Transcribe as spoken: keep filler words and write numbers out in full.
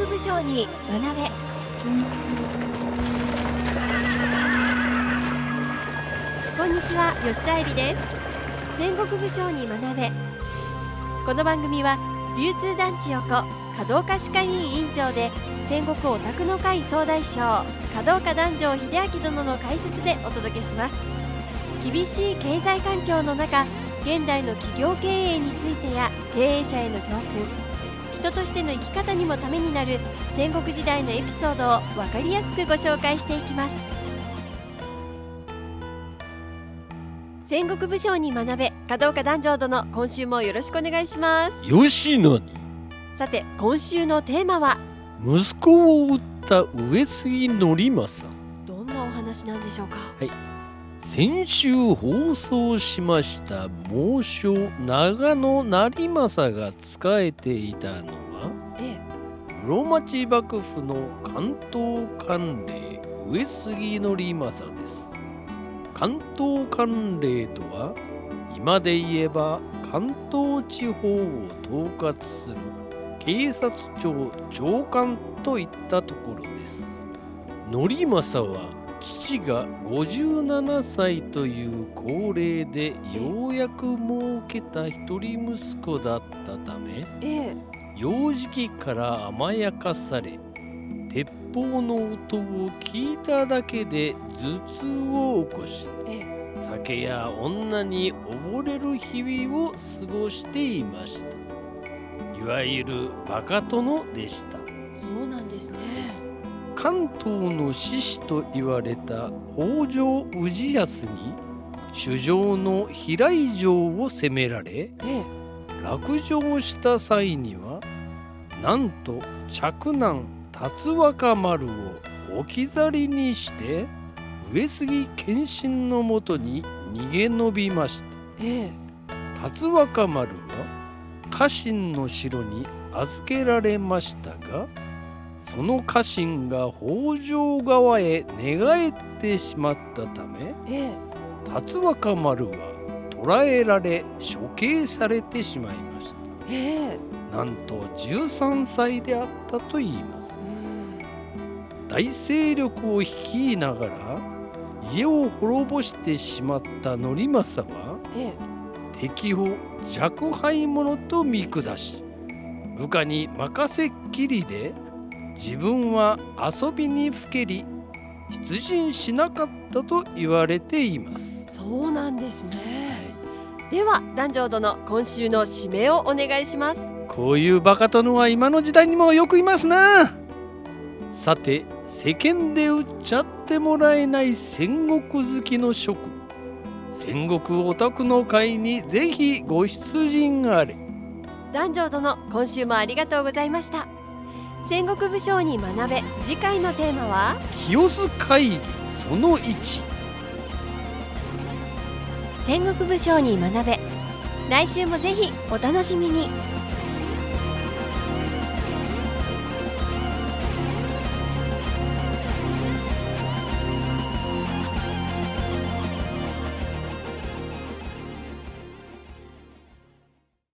国武将に学べ。こんにちは、吉田恵里です。戦国武将に学べ。この番組は流通団地横華道家歯科医院院長で戦国オタクの会総大将華道家団城秀明殿の解説でお届けします。厳しい経済環境の中、現代の企業経営についてや経営者への教訓、人としての生き方にもためになる戦国時代のエピソードを分かりやすくご紹介していきます。戦国武将に学べ、華道家団城殿、今週もよろしくお願いします。 よしなに。 さて、今週のテーマは息子を撃った上杉則政。 どんなお話なんでしょうか。 はい、先週放送しました猛将長野成政が仕えていたのは、 ええ、 室町幕府の関東管領上杉則政です。関東管領とは、今で言えば関東地方を統括する警察庁長官といったところです。則政は父がごじゅうななさいという高齢でようやく設けた一人息子だったため、 ええ、 幼児期から甘やかされ、鉄砲の音を聞いただけで頭痛を起こし、 ええ、 酒や女に溺れる日々を過ごしていました。いわゆるバカ殿でした。 そうなんですね。 関東の志士と言われた北条氏康に主上の平井城を攻められ、 ええ、 落城した際には、なんと嫡男辰若丸を置き去りにして上杉謙信のもとに逃げ延びました。 ええ、 辰若丸は家臣の城に預けられましたが、その家臣が北条側へ寝返ってしまったため、 ええ、 辰若丸は捕らえられ処刑されてしまいました。 ええ、 なんとじゅうさんさいであったといいます。大勢力を率いながら家を滅ぼしてしまった則政は、 ええ、 敵を若輩者と見下し、部下に任せっきりで自分は遊びにふけり出陣しなかったと言われています。 そうなんですね。では団長殿、今週の締めをお願いします。 こういうバカ殿は今の時代にもよくいますな。さて、世間で売っちゃってもらえない戦国好きの諸君、戦国オタクの会にぜひご出陣あれ。 団長殿、今週もありがとうございました。戦国武将に学べ、次回のテーマは清須会議そのいち。 戦国武将に学べ。来週もぜひお楽しみに。